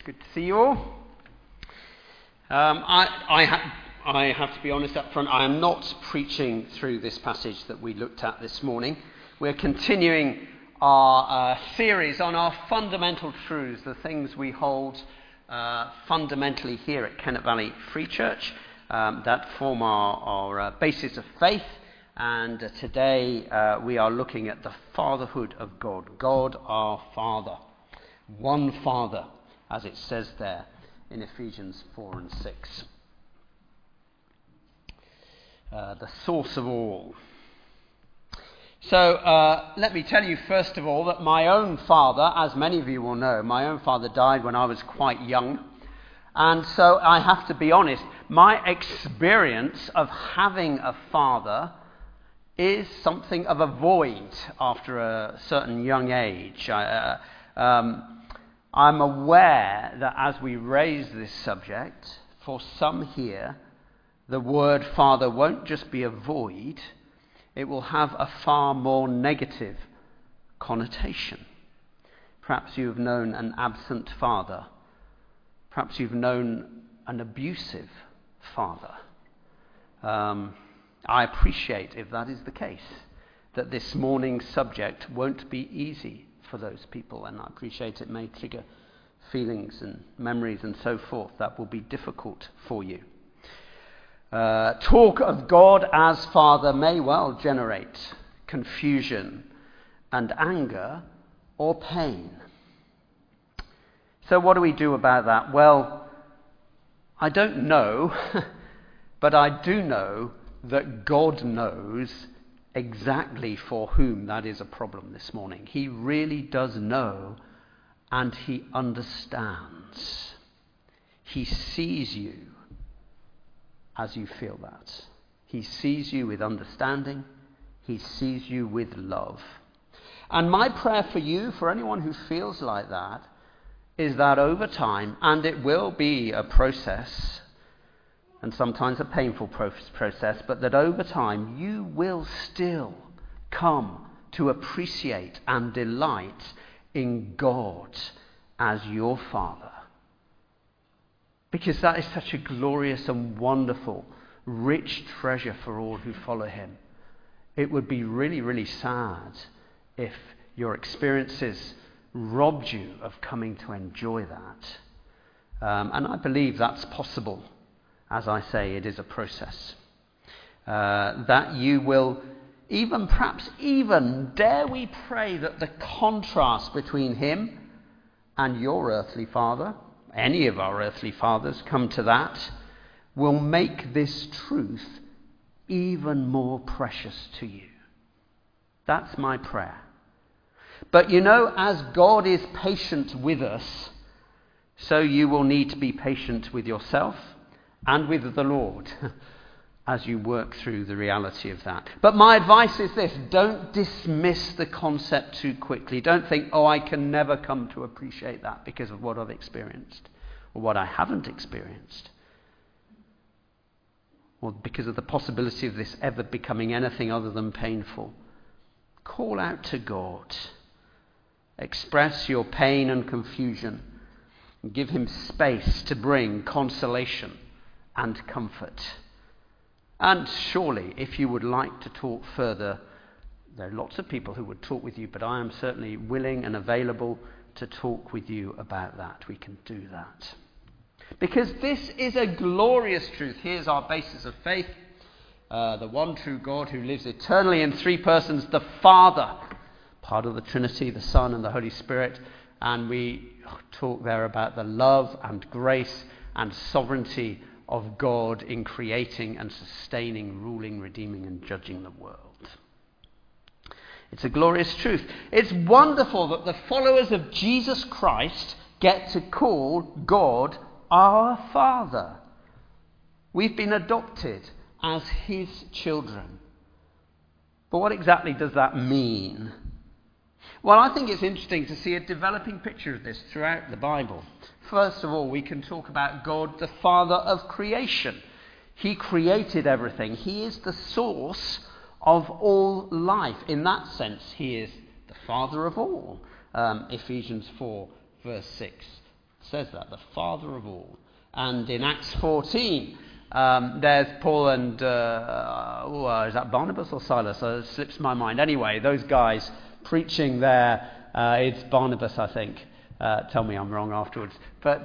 Good to see you all. I have to be honest up front, I am not preaching through this passage that we looked at this morning. We're continuing our series on our fundamental truths, the things we hold fundamentally here at Kennet Valley Free Church that form our basis of faith. And today we are looking at the fatherhood of God. God our Father. One Father, as it says there in Ephesians 4 and 6. The source of all. So let me tell you first of all that my own father, as many of you will know, my own father died when I was quite young. And so I have to be honest, my experience of having a father is something of a void after a certain young age. I'm aware that as we raise this subject, for some here, the word father won't just be a void, it will have a far more negative connotation. Perhaps you've known an absent father. Perhaps you've known an abusive father. I appreciate, if that is the case, that this morning's subject won't be easy for those people, and I appreciate it may trigger feelings and memories and so forth that will be difficult for you. Talk of God as Father may well generate confusion and anger or pain. So what do we do about that? Well, I don't know, but I do know that God knows exactly for whom that is a problem this morning. He really does know, and he understands. He sees you as you feel that. He sees you with understanding. He sees you with love. And my prayer for you, for anyone who feels like that, is that over time, and it will be a process, and sometimes a painful process, but that over time you will still come to appreciate and delight in God as your Father. Because that is such a glorious and wonderful, rich treasure for all who follow him. It would be really, really sad if your experiences robbed you of coming to enjoy that. And I believe that's possible. As I say, it is a process. That you will perhaps dare we pray that the contrast between him and your earthly father, any of our earthly fathers, come to that, will make this truth even more precious to you. That's my prayer. But as God is patient with us, so you will need to be patient with yourself and with the Lord as you work through the reality of that. But my advice is this: don't dismiss the concept too quickly. Don't think, I can never come to appreciate that because of what I've experienced or what I haven't experienced, or because of the possibility of this ever becoming anything other than painful. Call out to God. Express your pain and confusion and give him space to bring consolation and comfort. And surely, if you would like to talk further, there are lots of people who would talk with you, but I am certainly willing and available to talk with you about that. We can do that. Because this is a glorious truth. Here's our basis of faith. The one true God who lives eternally in three persons, the Father, part of the Trinity, the Son and the Holy Spirit. And we talk there about the love and grace and sovereignty of God in creating and sustaining, ruling, redeeming and judging the world. It's a glorious truth. It's wonderful that the followers of Jesus Christ get to call God our Father. We've been adopted as his children. But what exactly does that mean? Well, I think it's interesting to see a developing picture of this throughout the Bible. First of all, we can talk about God, the Father of creation. He created everything. He is the source of all life. In that sense, he is the Father of all. Ephesians 4, verse 6 says that, the Father of all. And in Acts 14, there's Paul and, is that Barnabas or Silas? It slips my mind. Anyway, those guys preaching there, it's Barnabas, I think. Tell me I'm wrong afterwards. But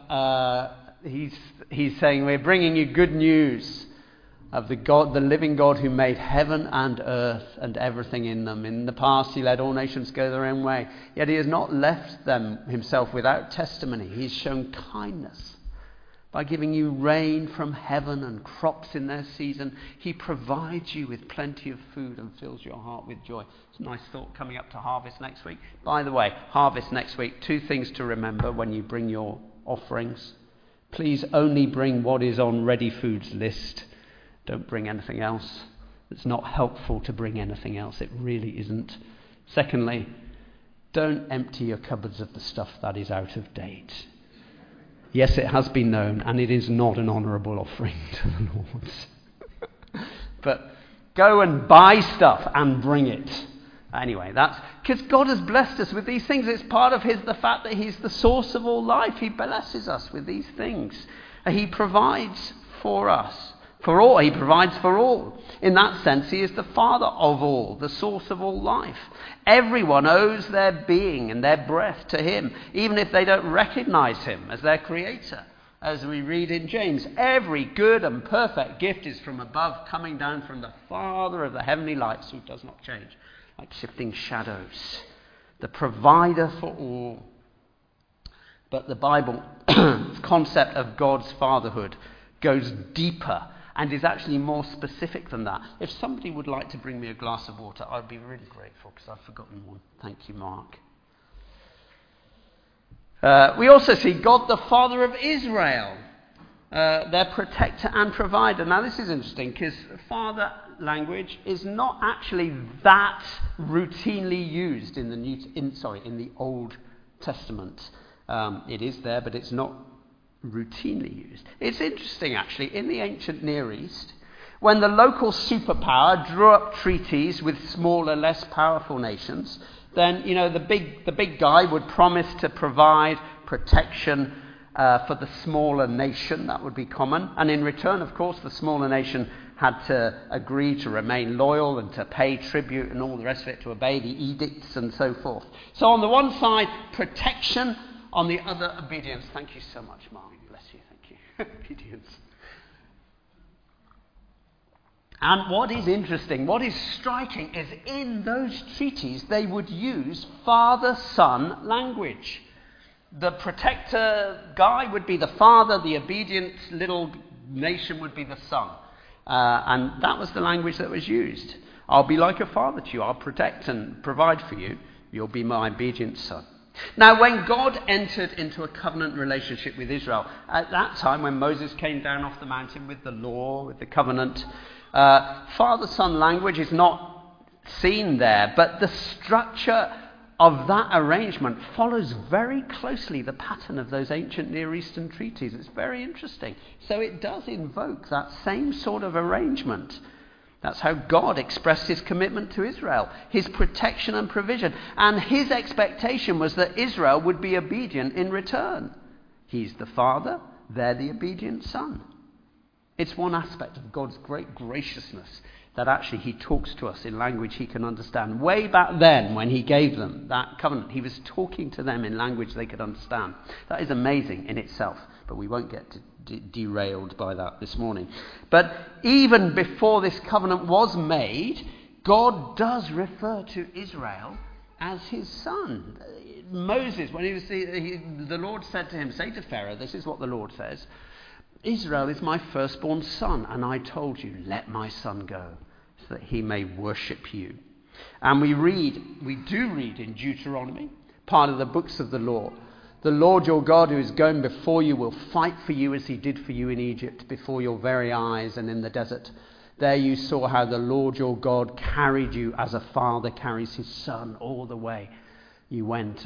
he's saying, we're bringing you good news of the God, the living God who made heaven and earth and everything in them. In the past he let all nations go their own way, yet he has not left them himself without testimony. He's shown kindness by giving you rain from heaven and crops in their season. He provides you with plenty of food and fills your heart with joy. It's a nice thought coming up to harvest next week. By the way, harvest next week, 2 things to remember when you bring your offerings. Please only bring what is on Ready Foods list. Don't bring anything else. It's not helpful to bring anything else. It really isn't. Secondly, don't empty your cupboards of the stuff that is out of date. Yes, it has been known, and it is not an honourable offering to the Lord. But go and buy stuff and bring it. Anyway, that's because God has blessed us with these things. It's part of the fact that he's the source of all life. He blesses us with these things. He provides for us. For all, he provides for all. In that sense, he is the Father of all, the source of all life. Everyone owes their being and their breath to him, even if they don't recognize him as their creator. As we read in James, every good and perfect gift is from above, coming down from the Father of the heavenly lights, who does not change, like shifting shadows. The provider for all. But the Bible's concept of God's fatherhood goes deeper and is actually more specific than that. If somebody would like to bring me a glass of water, I'd be really grateful, because I've forgotten one. Thank you, Mark. We also see God the Father of Israel, their protector and provider. Now this is interesting, because father language is not actually that routinely used in the Old Testament. It is there, but it's not routinely used. It's interesting, actually, in the ancient Near East, when the local superpower drew up treaties with smaller, less powerful nations, then the big guy would promise to provide protection for the smaller nation. That would be common, and in return, of course, the smaller nation had to agree to remain loyal and to pay tribute and all the rest of it, to obey the edicts and so forth. So on the one side, protection. On the other, obedience. Thank you so much, Mark. Bless you. Thank you. Obedience. And what is interesting, what is striking, is in those treaties they would use father-son language. The protector guy would be the father, the obedient little nation would be the son. And that was the language that was used. I'll be like a father to you. I'll protect and provide for you. You'll be my obedient son. Now, when God entered into a covenant relationship with Israel, at that time when Moses came down off the mountain with the law, with the covenant, father-son language is not seen there, but the structure of that arrangement follows very closely the pattern of those ancient Near Eastern treaties. It's very interesting. So it does invoke that same sort of arrangement. That's how God expressed his commitment to Israel, his protection and provision. And his expectation was that Israel would be obedient in return. He's the father, they're the obedient son. It's one aspect of God's great graciousness, that actually he talks to us in language he can understand. Way back then, when he gave them that covenant, he was talking to them in language they could understand. That is amazing in itself, but we won't get derailed by that this morning. But even before this covenant was made, God does refer to Israel as his son. Moses, when the Lord said to him, say to Pharaoh, this is what the Lord says, Israel is my firstborn son, and I told you, let my son go, so that he may worship you. And we do read in Deuteronomy, part of the books of the law, the Lord your God who is going before you will fight for you as he did for you in Egypt, before your very eyes and in the desert. There you saw how the Lord your God carried you as a father carries his son all the way. You went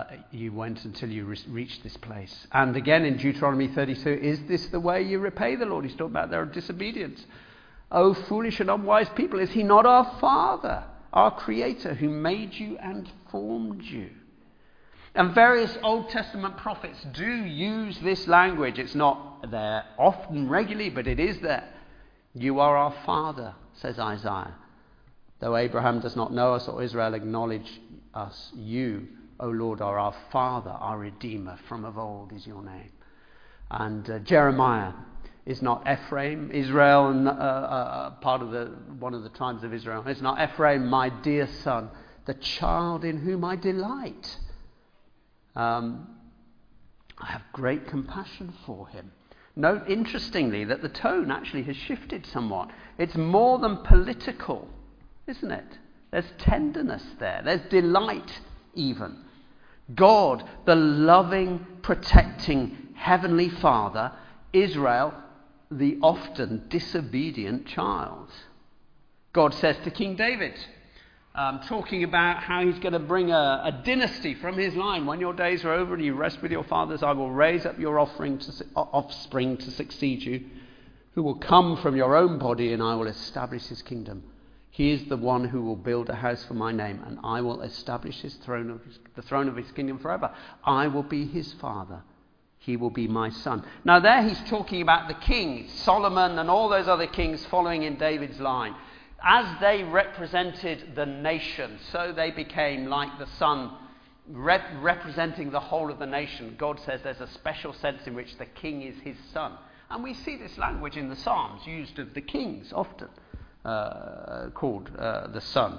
until you reached this place. And again in Deuteronomy 32, is this the way you repay the Lord? He's talking about their disobedience. O foolish and unwise people, is he not our Father, our Creator, who made you and formed you? And various Old Testament prophets do use this language. It's not there often, regularly, but it is there. You are our Father, says Isaiah. Though Abraham does not know us or Israel acknowledge us, you, O Lord, are our Father, our Redeemer. From of old is your name. And Jeremiah is not Ephraim, Israel, and part of one of the tribes of Israel. It's not Ephraim, my dear son, the child in whom I delight. I have great compassion for him. Note, interestingly, that the tone actually has shifted somewhat. It's more than political, isn't it? There's tenderness there. There's delight even. God, the loving, protecting Heavenly Father, Israel, the often disobedient child. God says to King David, talking about how he's going to bring a dynasty from his line. When your days are over and you rest with your fathers, I will raise up your offspring to succeed you, who will come from your own body, and I will establish his kingdom. He is the one who will build a house for my name, and I will establish the throne of his kingdom forever. I will be his father. He will be my son. Now there he's talking about the king, Solomon and all those other kings following in David's line. As they represented the nation, so they became like the son, representing the whole of the nation. God says there's a special sense in which the king is his son. And we see this language in the Psalms, used of the kings often, called the son.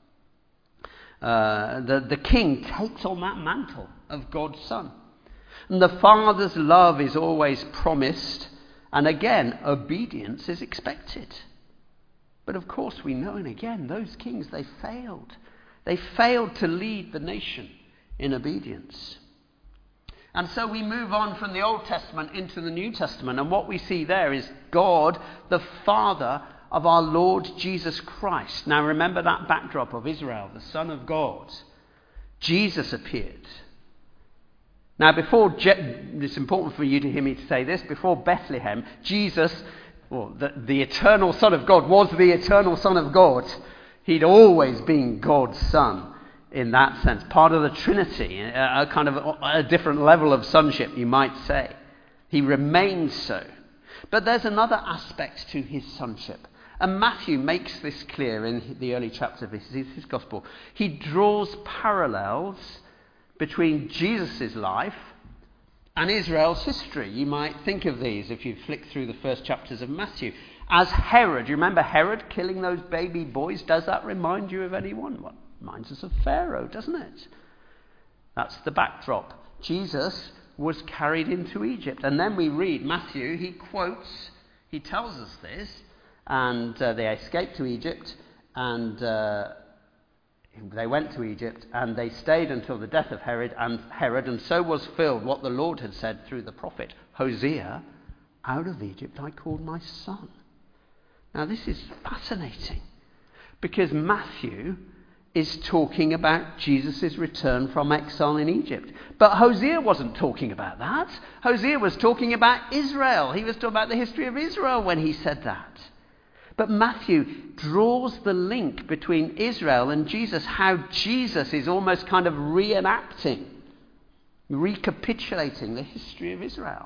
The king takes on that mantle of God's son. And the father's love is always promised, and again, obedience is expected. But of course we know, and again, those kings, they failed. They failed to lead the nation in obedience. And so we move on from the Old Testament into the New Testament, and what we see there is God, the Father of our Lord Jesus Christ. Now remember that backdrop of Israel, the Son of God. Jesus appeared. Now it's important for you to hear me to say this, before Bethlehem, Jesus, the eternal Son of God, was the eternal Son of God. He'd always been God's Son in that sense. Part of the Trinity, a kind of a different level of sonship, you might say. He remains so. But there's another aspect to his sonship. And Matthew makes this clear in the early chapters of his gospel. He draws parallels between Jesus' life and Israel's history. You might think of these if you flick through the first chapters of Matthew. As Herod, you remember Herod killing those baby boys? Does that remind you of anyone? Well, it reminds us of Pharaoh, doesn't it? That's the backdrop. Jesus was carried into Egypt. And then we read Matthew, he tells us this, and they escaped to Egypt, and they went to Egypt, and they stayed until the death of Herod, and so was filled what the Lord had said through the prophet Hosea, out of Egypt I called my son. Now this is fascinating, because Matthew is talking about Jesus' return from exile in Egypt. But Hosea wasn't talking about that. Hosea was talking about Israel. He was talking about the history of Israel when he said that. But Matthew draws the link between Israel and Jesus, how Jesus is almost kind of reenacting, recapitulating the history of Israel.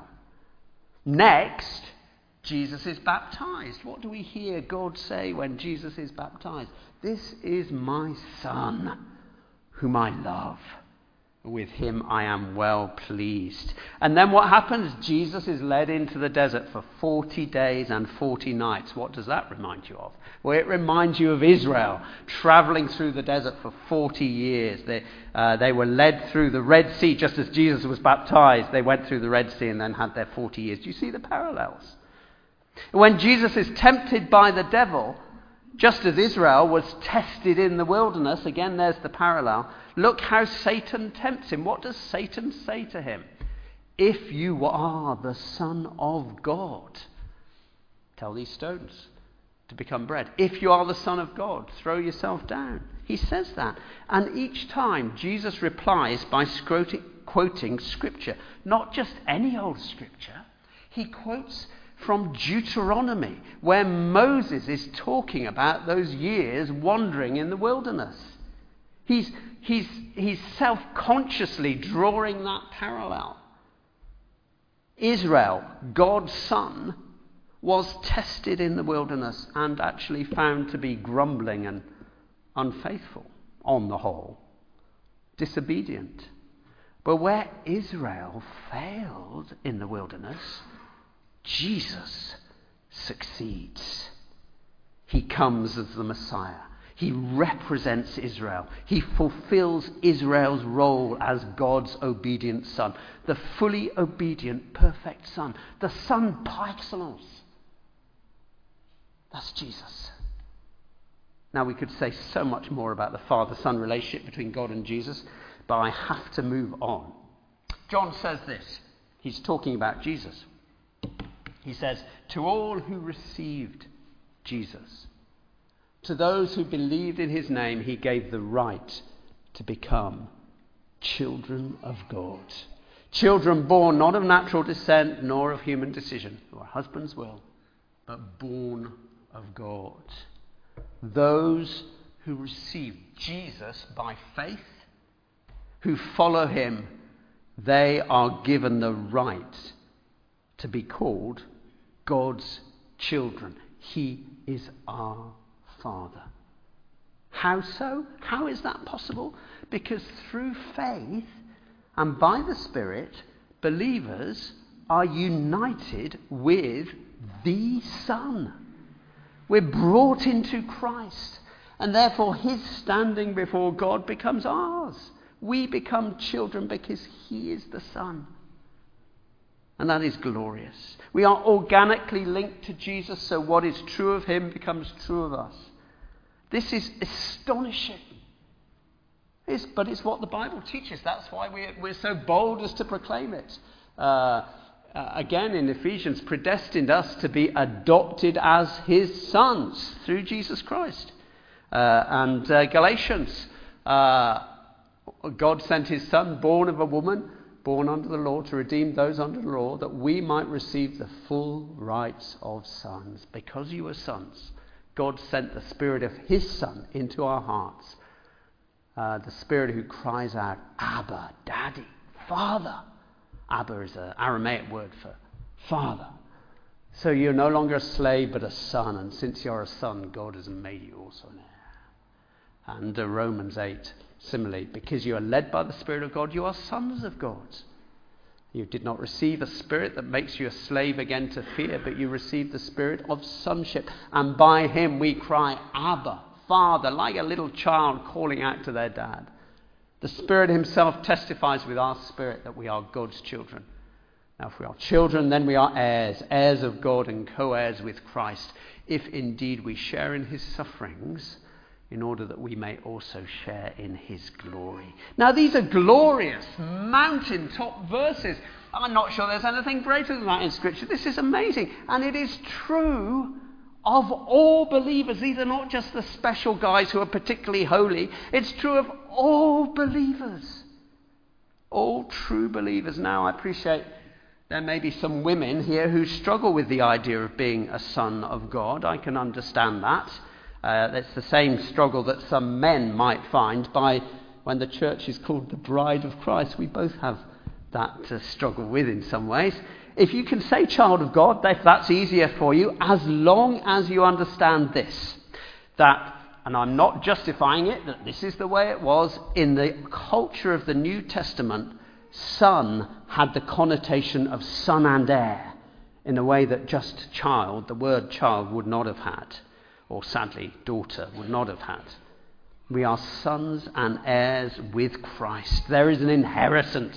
Next, Jesus is baptized. What do we hear God say when Jesus is baptized? This is my Son, whom I love. With him I am well pleased. And then what happens? Jesus is led into the desert for 40 days and 40 nights. What does that remind you of? Well, it reminds you of Israel traveling through the desert for 40 years. They were led through the Red Sea just as Jesus was baptized. They went through the Red Sea and then had their 40 years. Do you see the parallels? When Jesus is tempted by the devil, just as Israel was tested in the wilderness, again there's the parallel, look how Satan tempts him. What does Satan say to him? If you are the Son of God, tell these stones to become bread. If you are the Son of God, throw yourself down. He says that. And each time Jesus replies by quoting Scripture. Not just any old Scripture. He quotes from Deuteronomy, where Moses is talking about those years wandering in the wilderness. He's he's self-consciously drawing that parallel. Israel, God's son, was tested in the wilderness and actually found to be grumbling and unfaithful on the whole, disobedient. But where Israel failed in the wilderness, Jesus succeeds. He comes as the Messiah. He represents Israel. He fulfills Israel's role as God's obedient son. The fully obedient, perfect son. The son par excellence. That's Jesus. Now we could say so much more about the father-son relationship between God and Jesus, but I have to move on. John says this. He's talking about Jesus. He says, to all who received Jesus, to those who believed in his name, he gave the right to become children of God. Children born not of natural descent nor of human decision or husband's will, but born of God. Those who receive Jesus by faith, who follow him, they are given the right to be called God's children. He is our Father. How so? How is that possible? Because through faith and by the Spirit, believers are united with the Son. We're brought into Christ, and therefore his standing before God becomes ours. We become children because he is the Son. And that is glorious. We are organically linked to Jesus, so what is true of him becomes true of us. This is astonishing. But it's what the Bible teaches. That's why we're so bold as to proclaim it. Again, in Ephesians, predestined us to be adopted as his sons through Jesus Christ. And Galatians, God sent his Son, born of a woman, born under the law, to redeem those under the law, that we might receive the full rights of sons. Because you are sons, God sent the Spirit of his Son into our hearts. The Spirit who cries out, Abba, Daddy, Father. Abba is an Aramaic word for Father. So you're no longer a slave but a son, and since you're a son, God has made you also an heir. And Romans 8, similarly, because you are led by the Spirit of God, you are sons of God. You did not receive a spirit that makes you a slave again to fear, but you received the spirit of sonship. And by him we cry, Abba, Father, like a little child calling out to their dad. The Spirit himself testifies with our spirit that we are God's children. Now, if we are children, then we are heirs, heirs of God and co-heirs with Christ, if indeed we share in his sufferings, in order that we may also share in his glory. Now, these are glorious mountaintop verses. I'm not sure there's anything greater than that in Scripture. This is amazing. And it is true of all believers. These are not just the special guys who are particularly holy. It's true of all believers. All true believers. Now, I appreciate there may be some women here who struggle with the idea of being a son of God. I can understand that. It's the same struggle that some men might find when the church is called the bride of Christ. We both have that to struggle with in some ways. If you can say child of God, if that's easier for you, as long as you understand this, that, and I'm not justifying it, that this is the way it was, in the culture of the New Testament, son had the connotation of son and heir, in a way that just child, the word child, would not have had. Or sadly, daughter would not have had. We are sons and heirs with Christ. There is an inheritance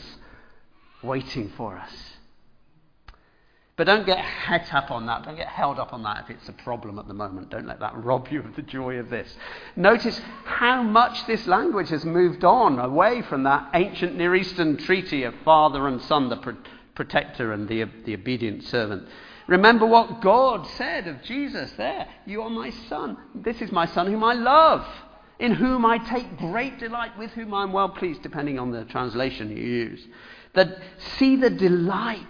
waiting for us. But don't get het up on that. Don't get held up on that if it's a problem at the moment. Don't let that rob you of the joy of this. Notice how much this language has moved on away from that ancient Near Eastern treaty of father and son, the protector and the obedient servant. Remember what God said of Jesus there. You are my son. This is my son whom I love, in whom I take great delight, with whom I am well pleased, depending on the translation you use. That see the delight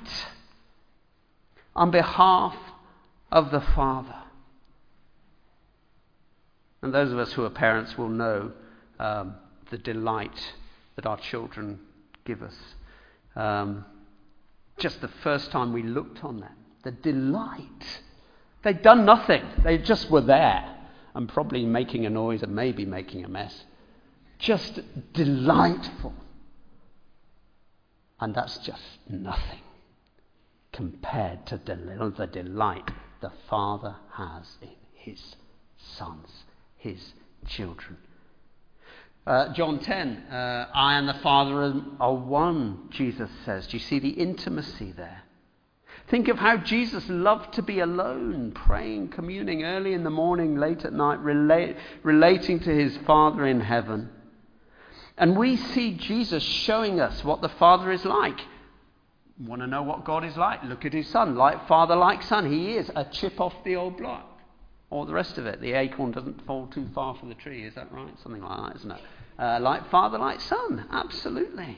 on behalf of the Father. And those of us who are parents will know the delight that our children give us. Just the first time we looked on them, the delight. They'd done nothing. They just were there and probably making a noise and maybe making a mess. Just delightful. And that's just nothing compared to the delight the Father has in his sons, his children. John 10, I and the Father are one, Jesus says. Do you see the intimacy there? Think of how Jesus loved to be alone, praying, communing early in the morning, late at night, relating to his Father in heaven. And we see Jesus showing us what the Father is like. Want to know what God is like? Look at his Son. Like Father, like Son. He is a chip off the old block. All the rest of it. The acorn doesn't fall too far from the tree. Is that right? Something like that, isn't it? Like Father, like Son. Absolutely.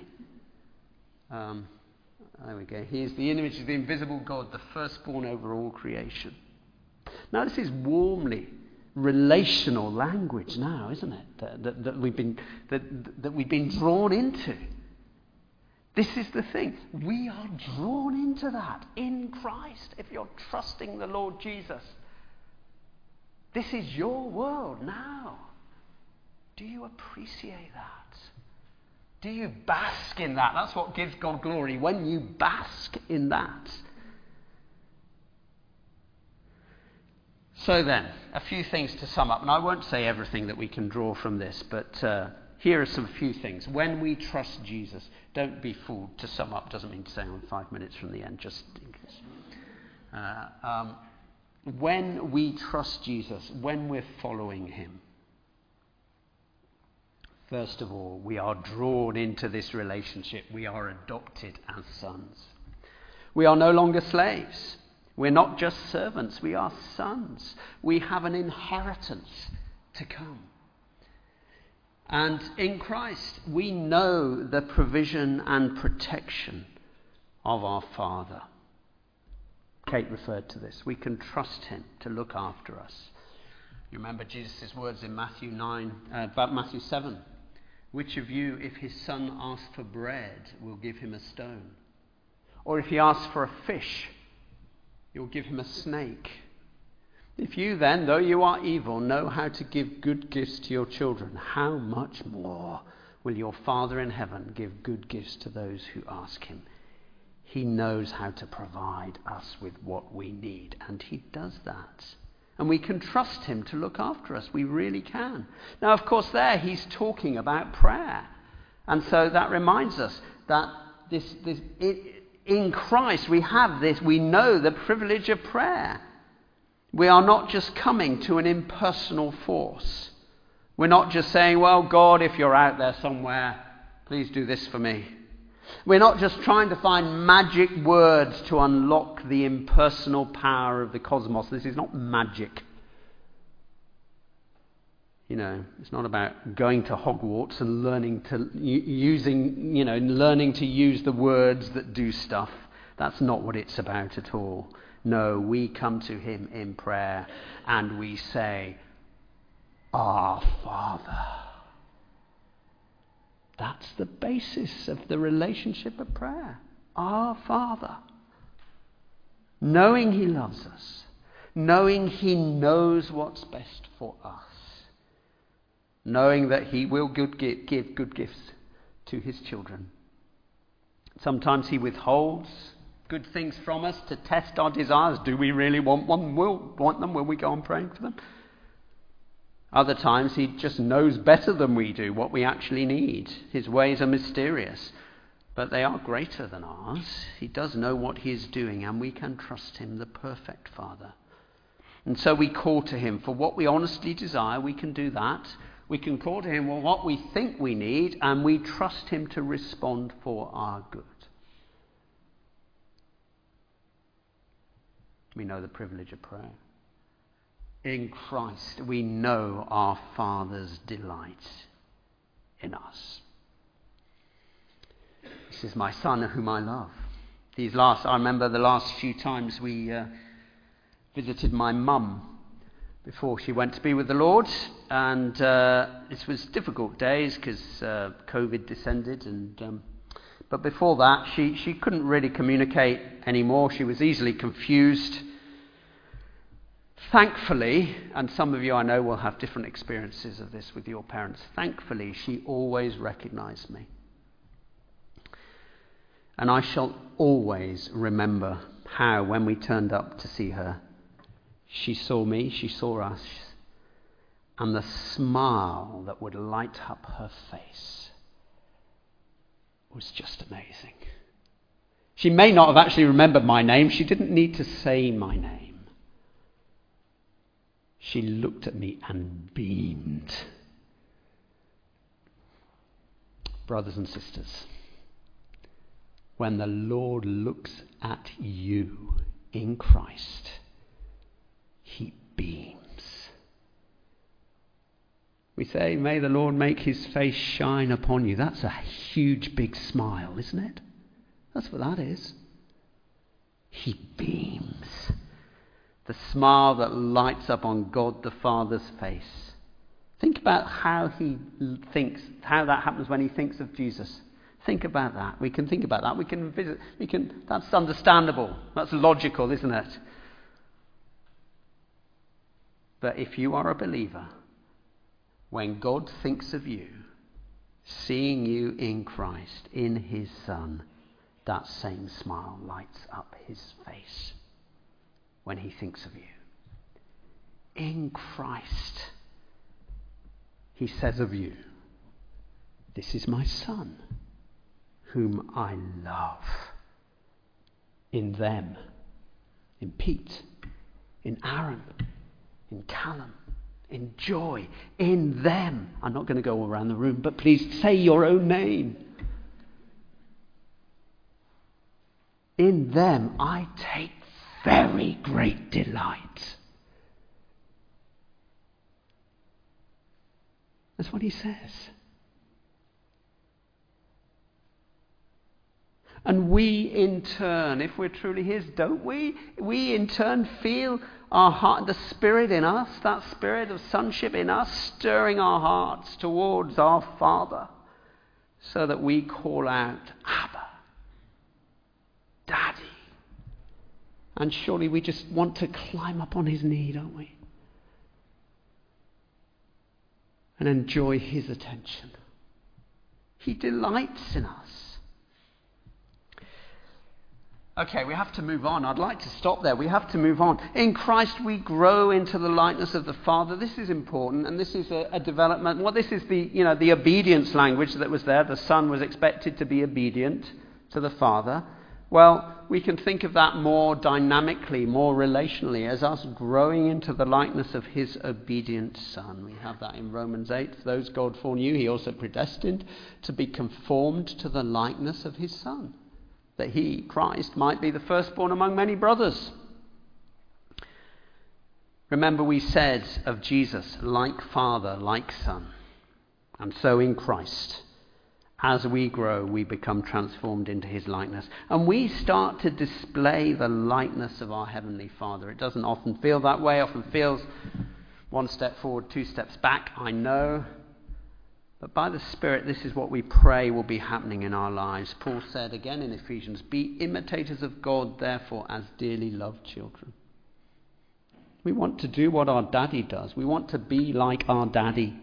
There we go. He is the image of the invisible God, the firstborn over all creation. Now, this is warmly relational language now, isn't it? That we've been drawn into. This is the thing. We are drawn into that in Christ. If you're trusting the Lord Jesus, this is your world now. Do you appreciate that? Do you bask in that? That's what gives God glory, when you bask in that. So then, a few things to sum up. And I won't say everything that we can draw from this, but here are some few things. When we trust Jesus, don't be fooled. To sum up doesn't mean to say I'm 5 minutes from the end, just in case. When we trust Jesus, when we're following him, first of all, we are drawn into this relationship. We are adopted as sons. We are no longer slaves. We're not just servants. We are sons. We have an inheritance to come. And in Christ, we know the provision and protection of our Father. Kate referred to this. We can trust him to look after us. You remember Jesus' words in Matthew 7. Which of you, if his son asks for bread, will give him a stone? Or if he asks for a fish, you'll give him a snake? If you then, though you are evil, know how to give good gifts to your children, how much more will your Father in heaven give good gifts to those who ask him? He knows how to provide us with what we need, and he does that. And we can trust him to look after us. We really can. Now, of course, there he's talking about prayer. And so that reminds us that in Christ we have this, we know the privilege of prayer. We are not just coming to an impersonal force. We're not just saying, well, God, if you're out there somewhere, please do this for me. We're not just trying to find magic words to unlock the impersonal power of the cosmos. This is not magic. You know, it's not about going to Hogwarts and learning to use the words that do stuff. That's not what it's about at all. No, we come to him in prayer and we say, Our Father. That's the basis of the relationship of prayer. Our Father. Knowing he loves us. Knowing he knows what's best for us. Knowing that he will give good gifts to his children. Sometimes he withholds good things from us to test our desires. Do we really want them? Will we go on praying for them? Other times he just knows better than we do what we actually need. His ways are mysterious, but they are greater than ours. He does know what he is doing, and we can trust him, the perfect Father. And so we call to him for what we honestly desire. We can do that. We can call to him for what we think we need, and we trust him to respond for our good. We know the privilege of prayer. In Christ, we know our Father's delight in us. This is my Son whom I love. I remember the last few times we visited my mum. before she went to be with the Lord. And this was difficult days because COVID descended. But before that, she couldn't really communicate anymore. She was easily confused. Thankfully, and some of you I know will have different experiences of this with your parents, thankfully she always recognized me. And I shall always remember how, when we turned up to see her, she saw me, she saw us, and the smile that would light up her face was just amazing. She may not have actually remembered my name. She didn't need to say my name. She looked at me and beamed. Brothers and sisters, when the Lord looks at you in Christ, he beams. We say, may the Lord make his face shine upon you. That's a huge, big smile, isn't it? That's what that is. He beams. The smile that lights up on God the Father's face. Think about how he thinks, how that happens when he thinks of Jesus. Think about that. We can think about that. We can visit. That's understandable. That's logical, isn't it? But if you are a believer, when God thinks of you, seeing you in Christ, in his Son, that same smile lights up his face when he thinks of you. In Christ, he says of you, this is my Son, whom I love. In them, in Pete, in Aaron, in Callum, in Joy, in them. I'm not going to go around the room, but please say your own name. In them I take very great delight. That's what he says. And we in turn, if we're truly his, don't we? We in turn feel our heart, the Spirit in us, that Spirit of sonship in us, stirring our hearts towards our Father, so that we call out, Abba, Daddy. And surely we just want to climb up on his knee, don't we? And enjoy his attention. He delights in us. Okay, we have to move on. I'd like to stop there. We have to move on. In Christ we grow into the likeness of the Father. This is important, and this is a development. Well, this is the obedience language that was there. The Son was expected to be obedient to the Father. Well, we can think of that more dynamically, more relationally, as us growing into the likeness of his obedient Son. We have that in Romans 8. Those God foreknew, he also predestined to be conformed to the likeness of his Son, that he, Christ, might be the firstborn among many brothers. Remember, we said of Jesus, like Father, like Son. And so in Christ, as we grow, we become transformed into his likeness. And we start to display the likeness of our Heavenly Father. It doesn't often feel that way. It often feels one step forward, two steps back, I know. But by the Spirit, this is what we pray will be happening in our lives. Paul said again in Ephesians, be imitators of God, therefore, as dearly loved children. We want to do what our daddy does. We want to be like our daddy.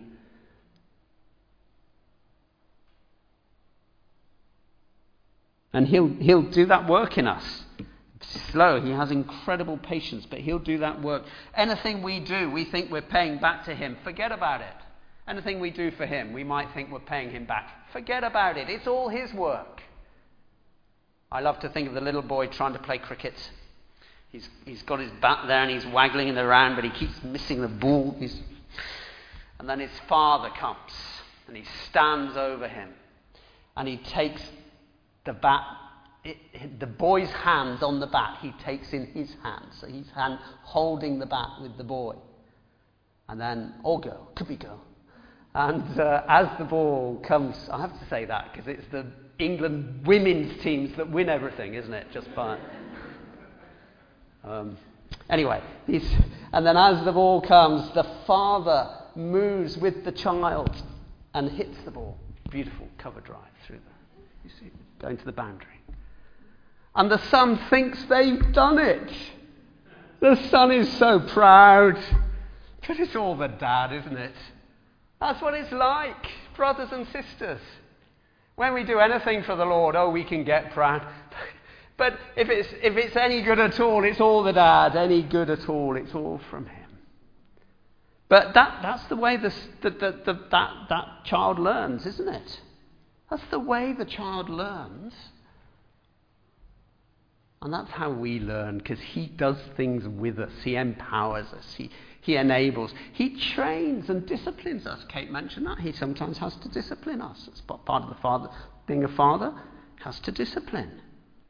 And he'll do that work in us. Slow, he has incredible patience, but he'll do that work. Anything we do, we think we're paying back to him. Forget about it. Anything we do for him, we might think we're paying him back. Forget about it. It's all his work. I love to think of the little boy trying to play cricket. He's got his bat there and he's waggling it around, but he keeps missing the ball. And then his father comes and he stands over him and he takes the bat, the boy's hands on the bat, he takes in his hand. So his hand holding the bat with the boy. And then, or girl, could be girl. And as the ball comes, I have to say that because it's the England women's teams that win everything, isn't it? Just fine. Anyway, and then as the ball comes, the father moves with the child and hits the ball. Beautiful cover drive through you see, going to the boundary. And the son thinks they've done it. The son is so proud. But it's all the dad, isn't it? That's what it's like, brothers and sisters. When we do anything for the Lord, we can get proud. But if it's any good at all, it's all the dad. Any good at all, it's all from him. But that's the way that child learns, isn't it? That's the way the child learns. And that's how we learn, because he does things with us. He empowers us. He enables. He trains and disciplines us. Kate mentioned that. He sometimes has to discipline us. It's part of the father. Being a father has to discipline.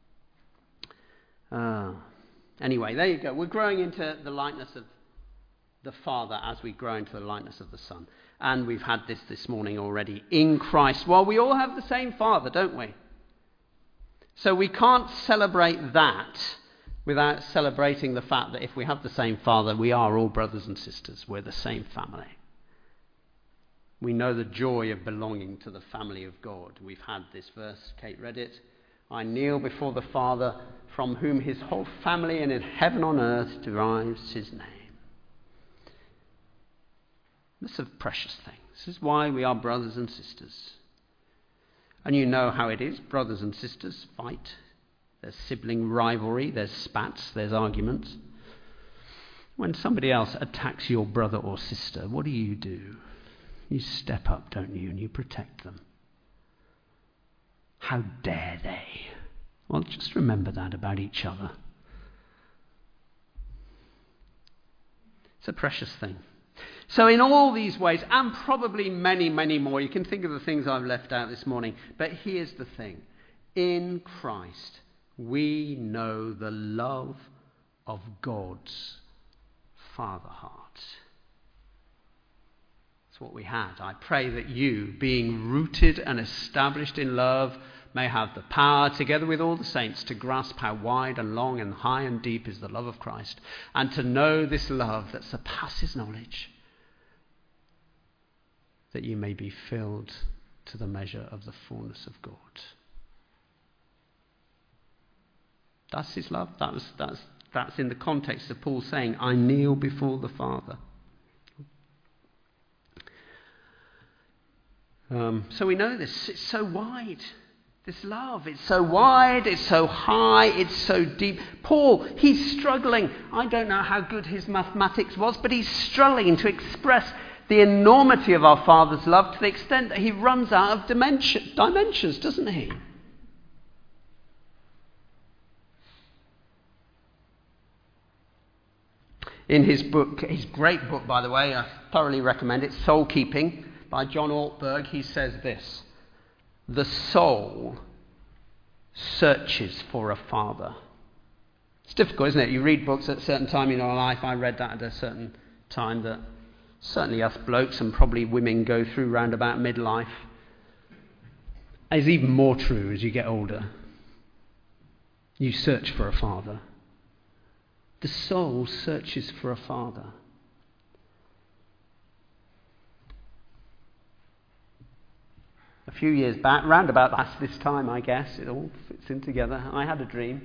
Anyway, there you go. We're growing into the likeness of the Father as we grow into the likeness of the Son. And we've had this morning already. In Christ. Well, we all have the same Father, don't we? So we can't celebrate that without celebrating the fact that if we have the same Father, we are all brothers and sisters. We're the same family. We know the joy of belonging to the family of God. We've had this verse, Kate read it. I kneel before the Father, from whom his whole family and in heaven on earth derives his name. This is a precious thing. This is why we are brothers and sisters. And you know how it is. Brothers and sisters fight. There's sibling rivalry. There's spats. There's arguments. When somebody else attacks your brother or sister, what do? You step up, don't you, and you protect them. How dare they? Well, just remember that about each other. It's a precious thing. So in all these ways, and probably many, many more, you can think of the things I've left out this morning, but here's the thing. In Christ, we know the love of God's Father heart. That's what we had. I pray that you, being rooted and established in love, may have the power, together with all the saints, to grasp how wide and long and high and deep is the love of Christ, and to know this love that surpasses knowledge, that you may be filled to the measure of the fullness of God. That's his love. That's in the context of Paul saying, I kneel before the Father. So we know this. It's so wide. This love, it's so wide, it's so high, it's so deep. Paul, he's struggling. I don't know how good his mathematics was, but he's struggling to express the enormity of our Father's love to the extent that he runs out of dimensions, doesn't he? In his book, his great book, by the way, I thoroughly recommend it, Soul Keeping, by John Ortberg, he says this: the soul searches for a father. It's difficult, isn't it? You read books at a certain time in your life. I read that at a certain time that certainly us blokes and probably women go through round about midlife. It's even more true as you get older. You search for a father. The soul searches for a father. A few years back, round about this time, I guess, it all fits in together, I had a dream.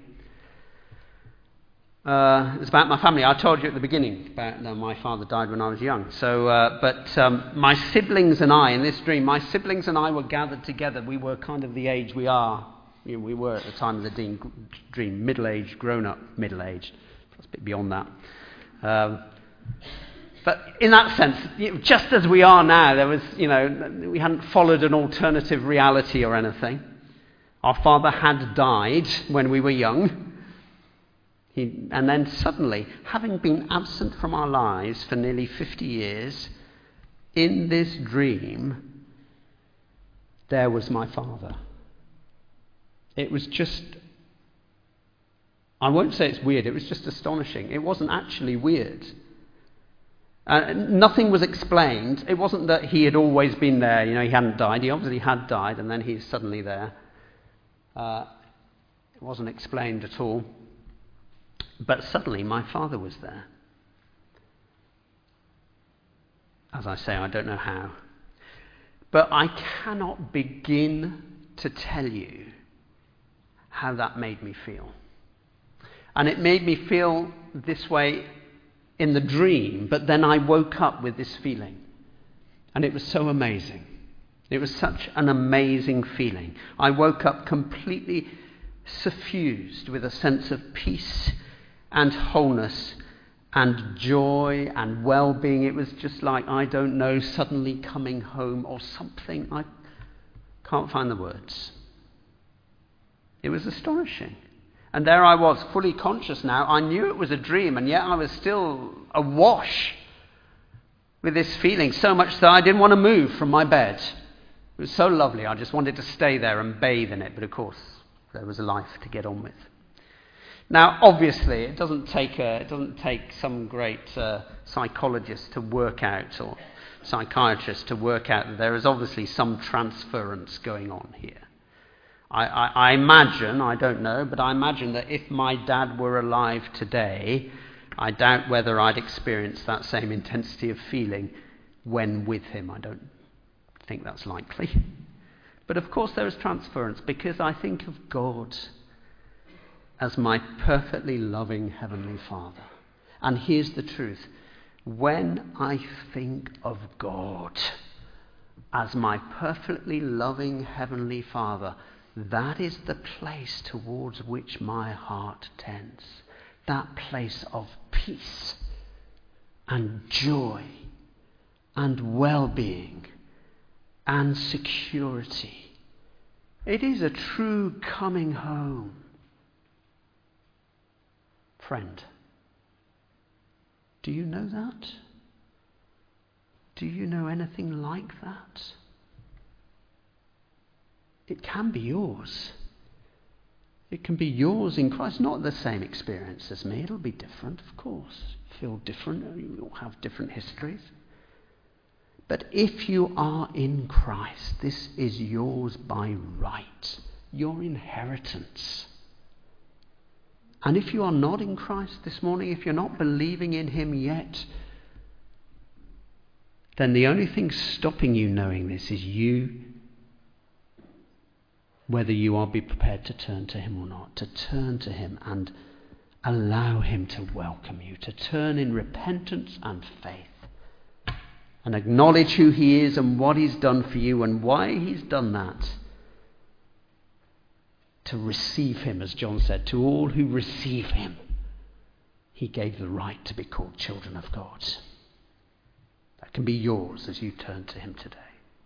It was about my family. I told you at the beginning about my father died when I was young. But my siblings and I, in this dream, my siblings and I were gathered together. We were kind of the age we are. We were at the time of the dream, middle-aged, grown-up, middle-aged. It's a bit beyond that. But in that sense, just as we are now, there was, we hadn't followed an alternative reality or anything. Our father had died when we were young. And then suddenly, having been absent from our lives for nearly 50 years, in this dream, there was my father. It was just, I won't say it's weird, it was just astonishing. It wasn't actually weird. Nothing was explained. It wasn't that he had always been there, he hadn't died. He obviously had died, and then he's suddenly there. It wasn't explained at all. But suddenly my father was there. As I say, I don't know how. But I cannot begin to tell you how that made me feel. And it made me feel this way in the dream, but then I woke up with this feeling. And it was so amazing. It was such an amazing feeling. I woke up completely suffused with a sense of peace and wholeness and joy and well-being. It was just like, I don't know, suddenly coming home or something. I can't find the words. It was astonishing. And there I was, fully conscious now. I knew it was a dream, and yet I was still awash with this feeling, so much that I didn't want to move from my bed. It was so lovely. I just wanted to stay there and bathe in it. But of course, there was a life to get on with. Now, obviously, it doesn't take some great psychologist to work out, or psychiatrist to work out that there is obviously some transference going on here. I imagine, I don't know, but I imagine that if my dad were alive today, I doubt whether I'd experience that same intensity of feeling when with him. I don't think that's likely. But of course there is transference, because I think of God as my perfectly loving Heavenly Father. And here's the truth. When I think of God as my perfectly loving Heavenly Father, that is the place towards which my heart tends. That place of peace and joy and well-being and security. It is a true coming home. Friend, do you know that? Do you know anything like that? It can be yours. It can be yours in Christ. Not the same experience as me. It'll be different, of course. Feel different. You'll have different histories. But if you are in Christ, this is yours by right. Your inheritance. And if you are not in Christ this morning, if you're not believing in him yet, then the only thing stopping you knowing this is you, whether you are be prepared to turn to him or not, to turn to him and allow him to welcome you, to turn in repentance and faith and acknowledge who he is and what he's done for you and why he's done that. To receive him, as John said, to all who receive him, he gave the right to be called children of God. That can be yours as you turn to him today.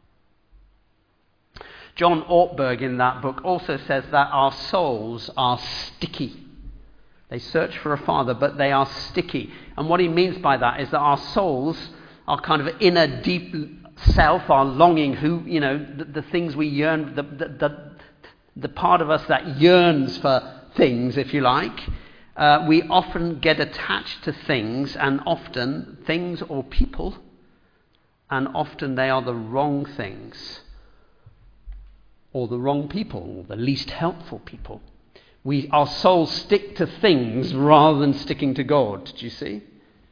John Ortberg in that book also says that our souls are sticky. They search for a father, but they are sticky. And what he means by that is that our souls, our kind of inner deep self, our longing, the things we yearn, the part of us that yearns for things, if you like, we often get attached to things, and often things or people, and often they are the wrong things, or the wrong people, or the least helpful people. Our souls stick to things rather than sticking to God. Do you see?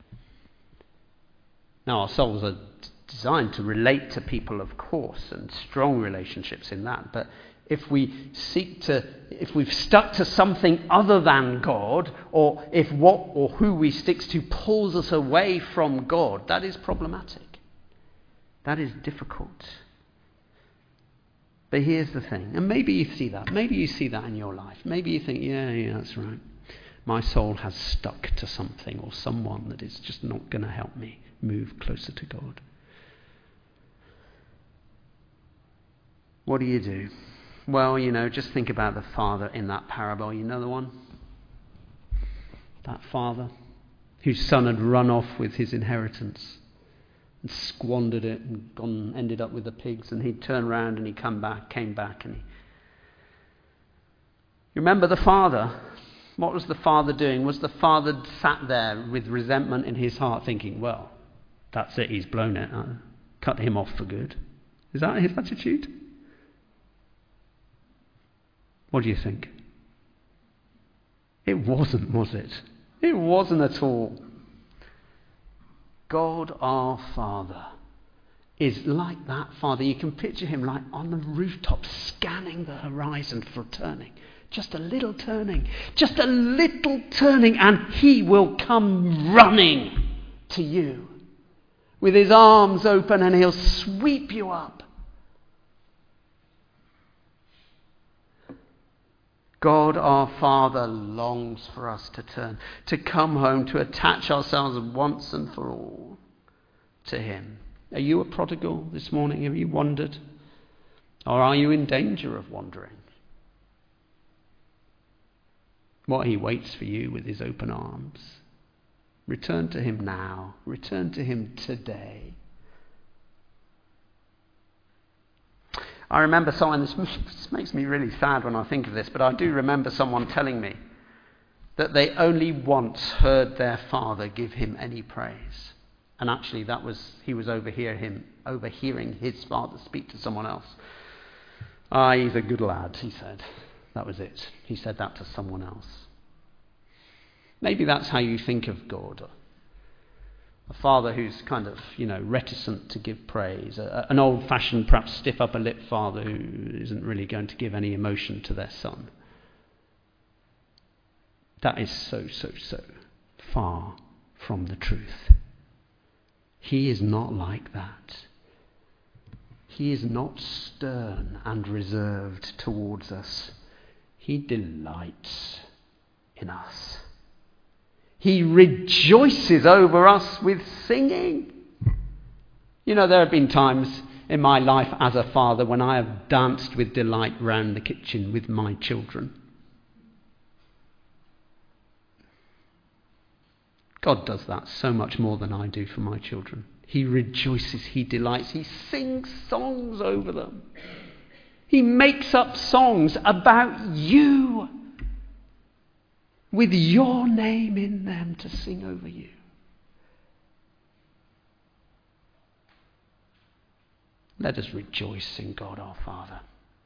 Now, our souls are designed to relate to people, of course, and strong relationships in that. But if we've stuck to something other than God, or if what or who we stick to pulls us away from God, that is problematic. That is difficult. But here's the thing, and maybe you see that. Maybe you see that in your life. Maybe you think, yeah, that's right. My soul has stuck to something or someone that is just not going to help me move closer to God. What do? Well, just think about the father in that parable. You know the one? That father whose son had run off with his inheritance and squandered it and ended up with the pigs, and he'd turn around and he came back and you remember the father? What was the father doing? Was the father sat there with resentment in his heart thinking, well, that's it, he's blown it, I'll cut him off for good? Is that his attitude? What do you think? It wasn't, was it? It wasn't at all. God our Father is like that Father. You can picture him like on the rooftop scanning the horizon for turning. Just a little turning. Just a little turning and he will come running to you with his arms open and he'll sweep you up. God our Father longs for us to turn, to come home, to attach ourselves once and for all to him. Are you a prodigal this morning? Have you wandered? Or are you in danger of wandering? What he waits for you with his open arms. Return to him now. Return to him today. I remember someone, this makes me really sad when I think of this, but I do remember someone telling me that they only once heard their father give him any praise. And actually he was overhearing his father speak to someone else. He's a good lad, he said. That was it. He said that to someone else. Maybe that's how you think of God. A father who's kind of, reticent to give praise. An old-fashioned, perhaps stiff upper lip father who isn't really going to give any emotion to their son. That is so far from the truth. He is not like that. He is not stern and reserved towards us. He delights in us. He rejoices over us with singing. There have been times in my life as a father when I have danced with delight round the kitchen with my children. God does that so much more than I do for my children. He rejoices, he delights, he sings songs over them. He makes up songs about you with your name in them to sing over you. Let us rejoice in God our Father.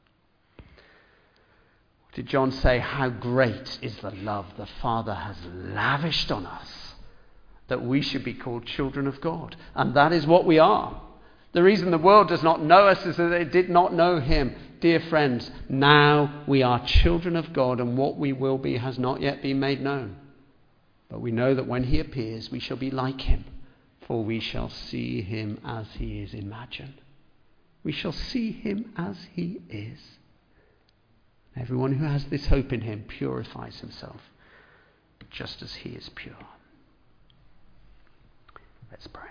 What did John say? How great is the love the Father has lavished on us, that we should be called children of God. And that is what we are. The reason the world does not know us is that they did not know him. Dear friends, now we are children of God, and what we will be has not yet been made known. But we know that when he appears, we shall be like him, for we shall see him as he is. Imagine. We shall see him as he is. Everyone who has this hope in him purifies himself, just as he is pure. Let's pray.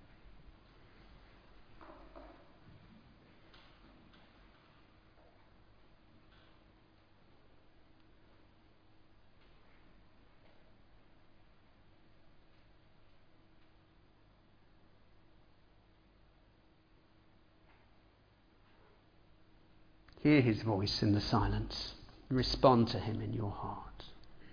Hear his voice in the silence. Respond to him in your heart.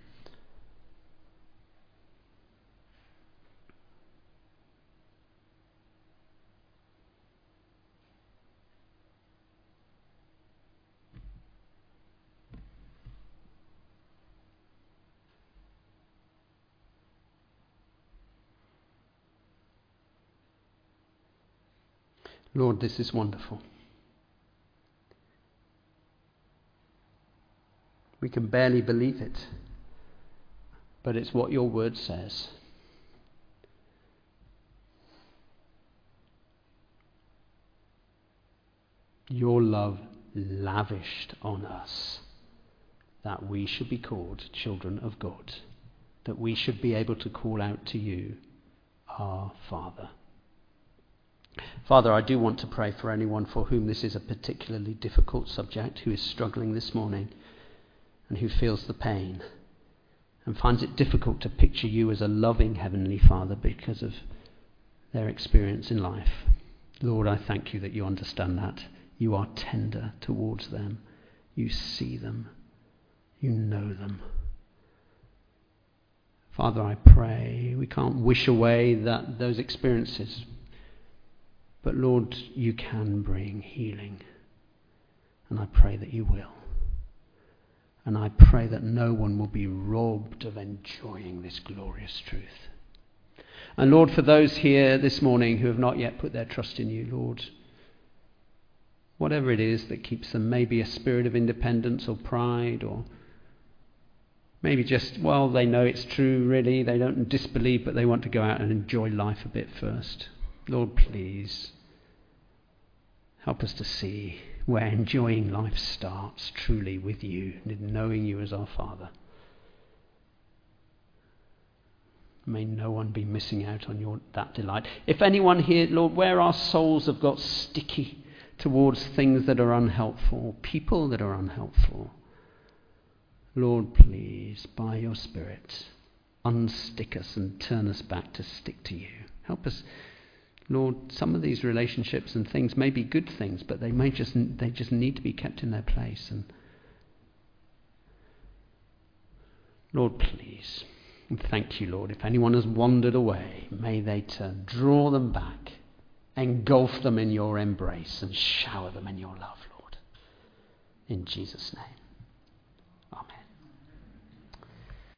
Lord, this is wonderful. We can barely believe it, but it's what your word says. Your love lavished on us, that we should be called children of God, that we should be able to call out to you, our Father. Father, I do want to pray for anyone for whom this is a particularly difficult subject, who is struggling this morning and who feels the pain and finds it difficult to picture you as a loving Heavenly Father because of their experience in life. Lord, I thank you that you understand that. You are tender towards them. You see them. You know them. Father, I pray we can't wish away those experiences, but Lord, you can bring healing, and I pray that you will. And I pray that no one will be robbed of enjoying this glorious truth. And Lord, for those here this morning who have not yet put their trust in you, Lord, whatever it is that keeps them, maybe a spirit of independence or pride, or maybe just, well, they know it's true really, they don't disbelieve, but they want to go out and enjoy life a bit first. Lord, please help us to see where enjoying life starts truly with you, and knowing you as our Father. May no one be missing out on that delight. If anyone here, Lord, where our souls have got sticky towards things that are unhelpful, people that are unhelpful, Lord, please, by your Spirit, unstick us and turn us back to stick to you. Help us, Lord. Some of these relationships and things may be good things, but they just need to be kept in their place. And Lord, please, and thank you, Lord. If anyone has wandered away, may they turn, draw them back, engulf them in your embrace, and shower them in your love, Lord. In Jesus' name.